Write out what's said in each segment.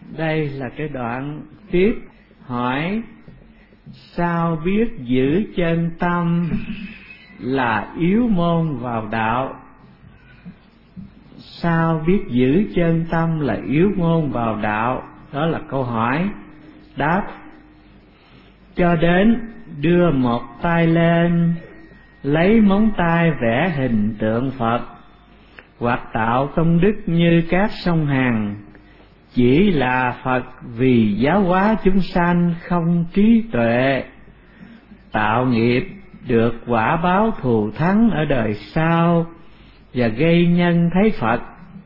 Đây là cái đoạn tiếp hỏi: sao biết giữ chân tâm là yếu môn vào đạo? Sao biết giữ chân tâm là yếu môn vào đạo? Đó là câu hỏi. Đáp: cho đến đưa một tay lên, lấy móng tay vẽ hình tượng Phật, hoặc tạo công đức như các sông Hằng, chỉ là Phật vì giáo hóa chúng sanh không trí tuệ, tạo nghiệp được quả báo thù thắng ở đời sau và gây nhân thấy Phật.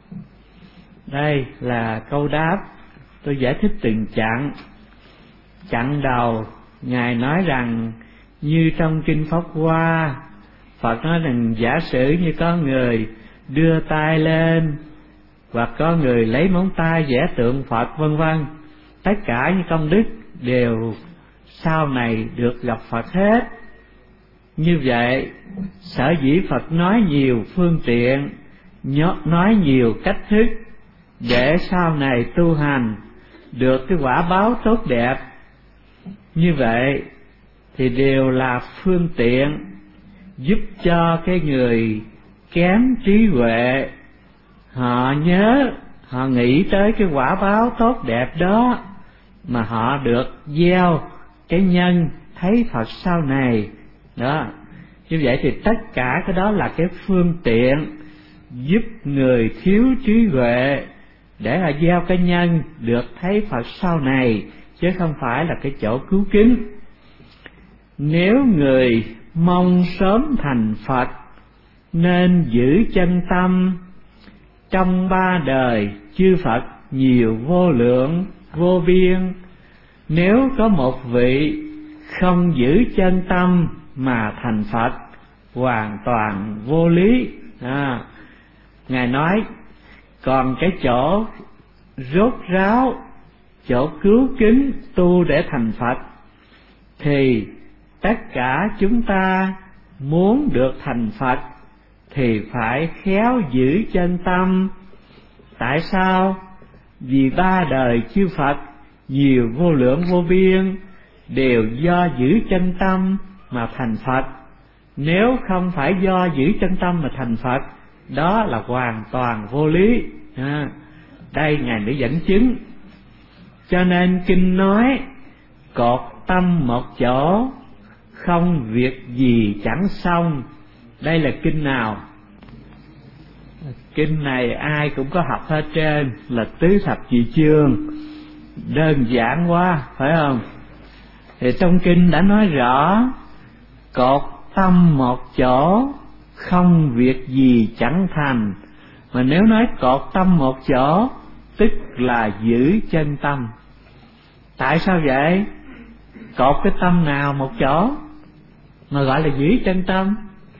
Đây là câu đáp. Tôi giải thích từng chặng. Chặng đầu Ngài nói rằng như trong Kinh Pháp Hoa, Phật nói rằng giả sử như có người đưa tay lên, hoặc có người lấy móng tay vẽ tượng Phật vân vân, tất cả những công đức đều sau này được gặp Phật hết. Như vậy, sở dĩ Phật nói nhiều phương tiện, nói nhiều cách thức để sau này tu hành được cái quả báo tốt đẹp. Như vậy thì đều là phương tiện giúp cho cái người kém trí huệ họ nhớ, họ nghĩ tới cái quả báo tốt đẹp đó, mà họ được gieo cái nhân thấy Phật sau này đó. Như vậy thì tất cả cái đó là cái phương tiện giúp người thiếu trí huệ để là gieo cái nhân được thấy Phật sau này, chứ không phải là cái chỗ cứu kính. Nếu người mong sớm thành Phật, nên giữ chân tâm. Trong ba đời chư Phật nhiều vô lượng vô biên, nếu có một vị không giữ chân tâm mà thành Phật, hoàn toàn vô lý. Ngài nói còn cái chỗ rốt ráo, chỗ cứu kính tu để thành Phật, thì tất cả chúng ta muốn được thành Phật thì phải khéo giữ chân tâm. Tại sao? Vì ba đời chư Phật nhiều vô lượng vô biên đều do giữ chân tâm mà thành Phật. Nếu không phải do giữ chân tâm mà thành Phật, đó là hoàn toàn vô lý. Đây Ngài để dẫn chứng. Cho nên Kinh nói cột tâm một chỗ, không việc gì chẳng xong. Đây là kinh nào? Kinh này ai cũng có học hết trơn, là Tứ Thập Nhị Chương. Đơn giản quá, phải không? Thì trong kinh đã nói rõ cột tâm một chỗ, không việc gì chẳng thành. Mà nếu nói cột tâm một chỗ, tức là giữ chân tâm. Tại sao vậy? Cột cái tâm nào một chỗ mà gọi là giữ chân tâm?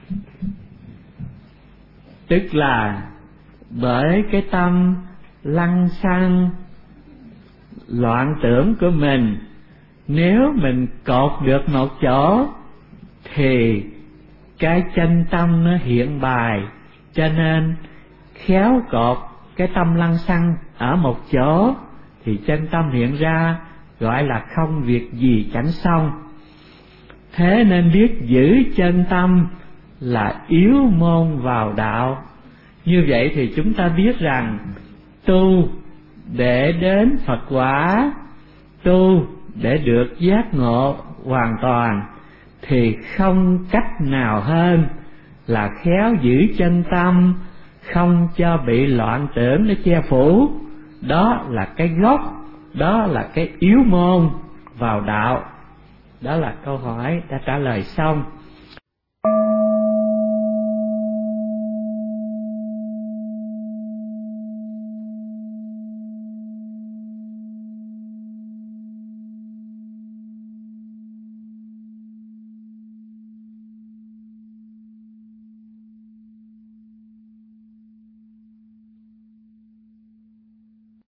Tức là bởi cái tâm lăng xăng loạn tưởng của mình, nếu mình cột được một chỗ thì cái chân tâm nó hiện bài. Cho nên khéo cột cái tâm lăng xăng ở một chỗ thì chân tâm hiện ra, gọi là không việc gì chẳng xong. Thế nên biết giữ chân tâm là yếu môn vào đạo. Như vậy thì chúng ta biết rằng tu để đến Phật quả, tu để được giác ngộ hoàn toàn, thì không cách nào hơn là khéo giữ chân tâm, không cho bị loạn tưởng để che phủ. Đó là cái gốc, đó là cái yếu môn vào đạo. Đó là câu hỏi đã trả lời xong.